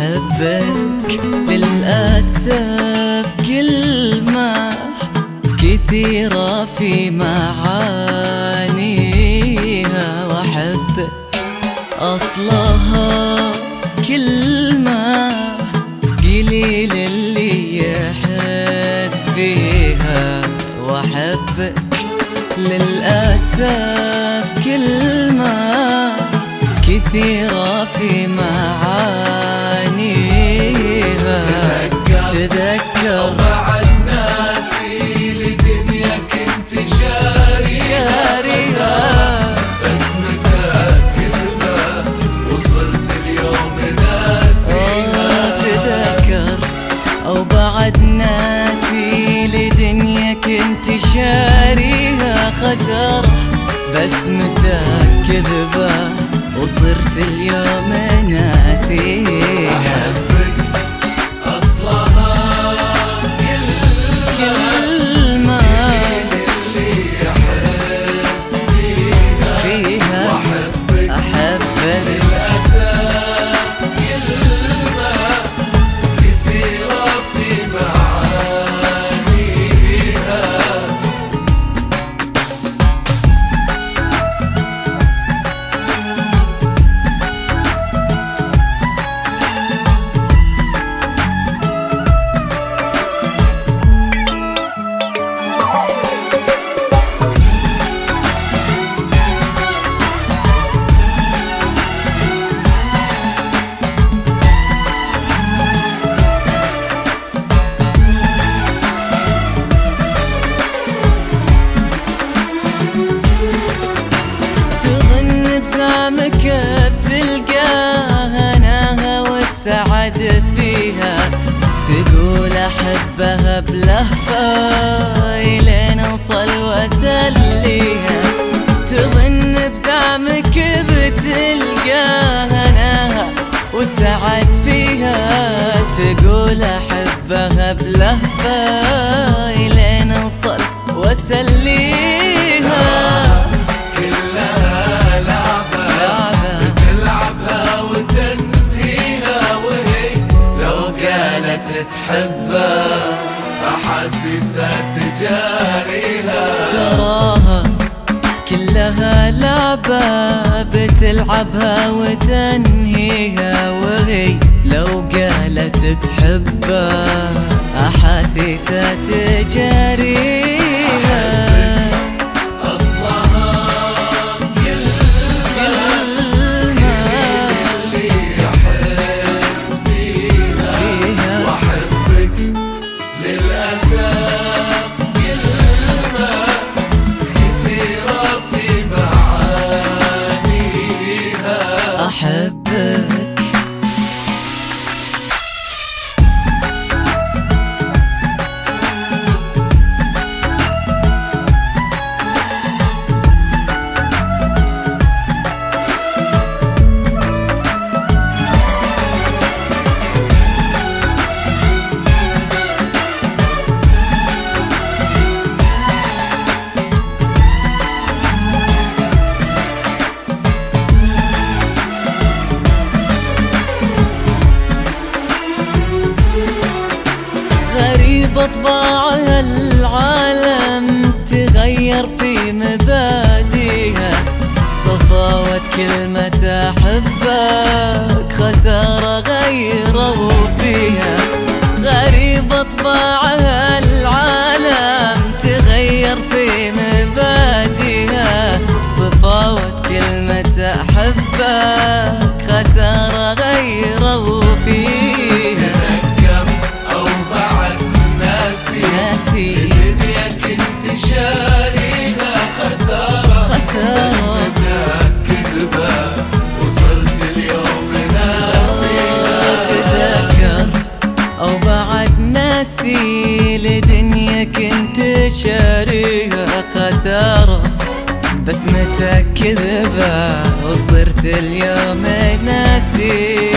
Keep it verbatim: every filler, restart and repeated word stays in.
أحبك للأسف كلمة كثيرة في معانيها، وأحبك أصلها كلمة قليل اللي يحس فيها، وأحبك للأسف كلمة كثيرة في معانيها. تذكر مع الناس لدنيا كنت شاريها، بس متأكدة وصرت اليوم ناسيها. تذكر أو بعد ناسي لدنيا كنت شاريها خسارة، بس متأكدة وصرت اليوم ناسيها. أحبك أصلها كلمة اللي يحس فيها, فيها وأحبك أحبك للأسف كلمة كثيرة في معانيها. ابتسامك بتلقاها هناها والسعد فيها، تقول أحبها بلهفة إلين أوصل وأسليها. تظن ابتسامك بتلقاها هناها والسعد فيها، تقول أحبها بلهفة إلين أوصل وأسليها. تحبها أحاسيسها تجاريها، تراها كلها لعبة بتلعبها وتنهيها، وهي لو قالت تحبها أحاسيسها تجاريها. أحبك بطباعها العالم تغير في مبادئها، صفاوت كلمة أحبك خسارة غيروا فيها. غريب طباعها العالم تغير في مبادئها، صفاوت كلمة أحبك خسارة غيروا فيها. الدنيا كنت شاريها خسارة، خسارة متأكدة وصرت اليوم ناسيها. تذكر أو بعد ناسي لدنيا كنت شاريها خسارة، بس متأكدة وصرت اليوم ناسيها.